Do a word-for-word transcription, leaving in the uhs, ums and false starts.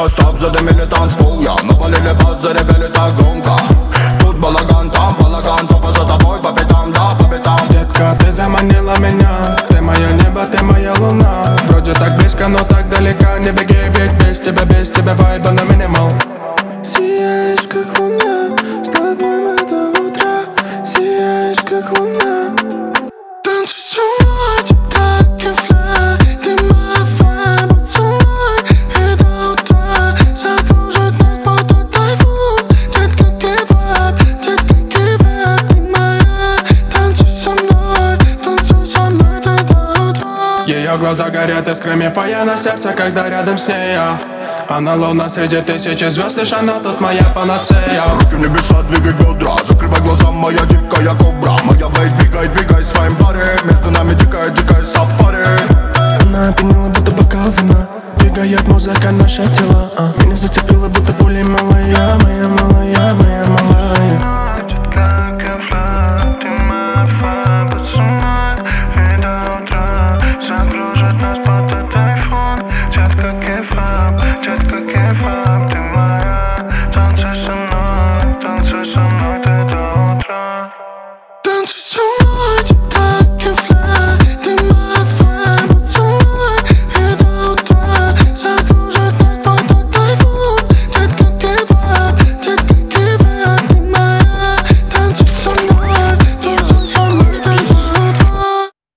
все, стоп, задымили танцпол. Я напалили бас, заревели так громко. Тут балаган, там балаган, тупо за тобой по пятам, да, по пятам. Детка, ты заманила меня, ты мое небо, ты моя луна. Вроде так близко, но так далеко. Не беги, ведь без тебя, без тебя вайба на минимал. Сияешь как луна, с тобой мы до утра. Сияешь как луна. Танцуй со мной, ты как кайфляй. Ты моя вайба, поцелуй. И до утра закружит нас поток тайфун. Детка, кайфай, детка, кайфай. Ты моя, танцуй со мной, танцуй со мной ты до утра. Ее глаза горят искрами фая на сердце, когда рядом с ней я. Она луна среди тысячи звезд, лишь она тут моя панацея. Руки в небеса, двигай бедра, закрывай глаза, моя дикая кобра. Моя бейт, двигай, двигай своим барем.